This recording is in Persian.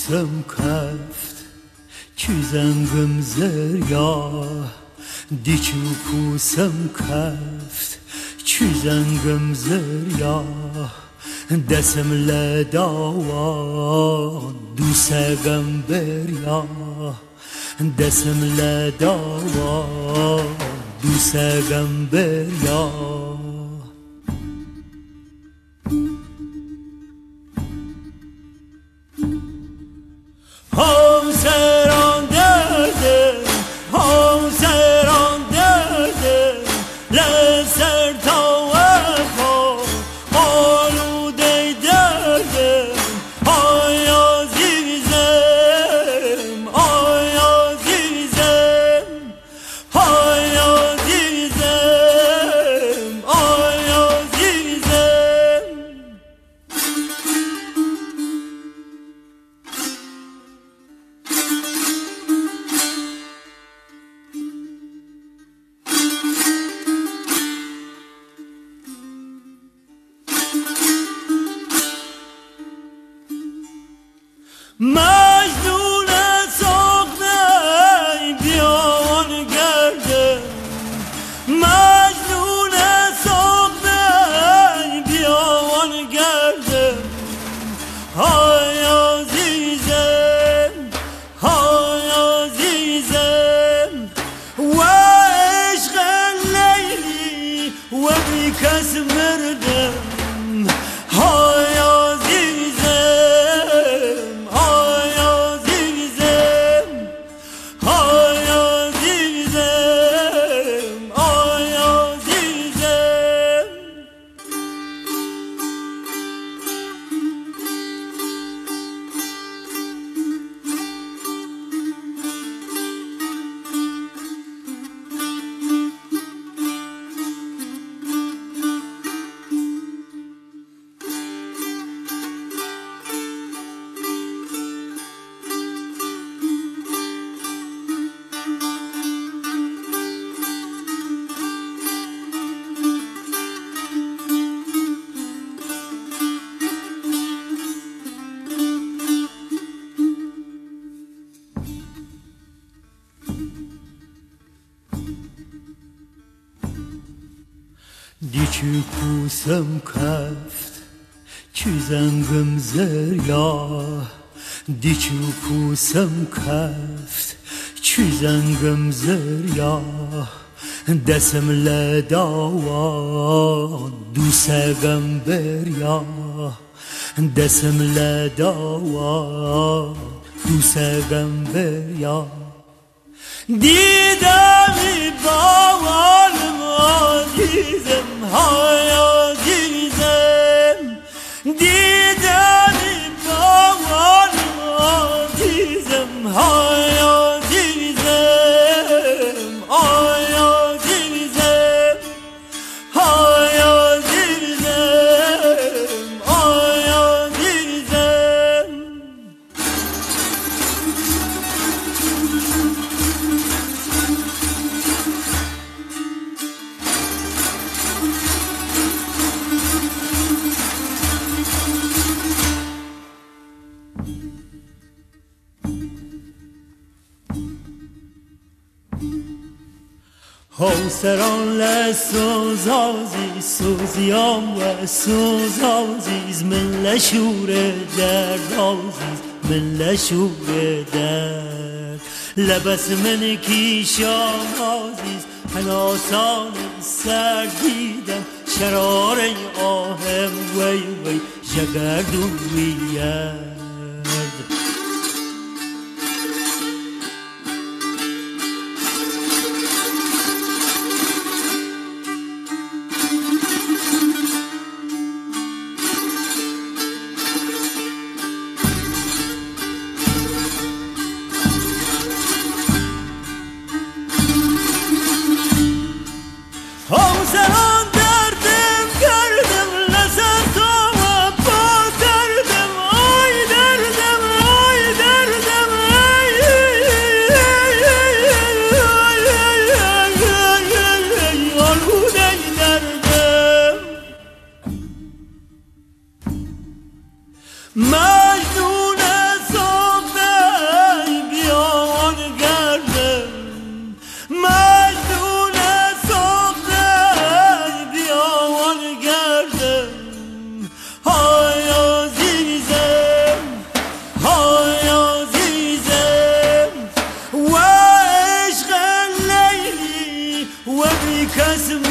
پوسم کفت چی زنگم زریا دیچو پوسم کفت چی زنگم زریا دسم لداوا دوسگم بریا دسم لداوا دوسگم بریا همسران درده همسران درده لسر تا وفا آلوده درده آی عزیزم آی عزیزم آی عزیزم آی عزیزم مجنون ساخته بیان گردم مجنون ساخته بیان گردم های عزیزم های عزیزم و عشق لیلی و بی کس مردم های دیچو پوسم کفت چی زنگم زریا دیچو پوسم کفت چی زنگم زریا دسم لداوا دوسگم بریا دسم لداوا دوسگم بریا دیدمی باورم عزیزم های عزیزم دیدمی باورم عزیزم های عزیزم های عزیزم های عزیزم های عزیزم همسران لسوزازی سوزیام و سوزازیز من لشور درد آزیز من لشور درد لبس من کیشان آزیز هناسان سردیدم شرار آهم وی وی جگردون وید همسران دردم کردم لذت و پا کردم آیده کس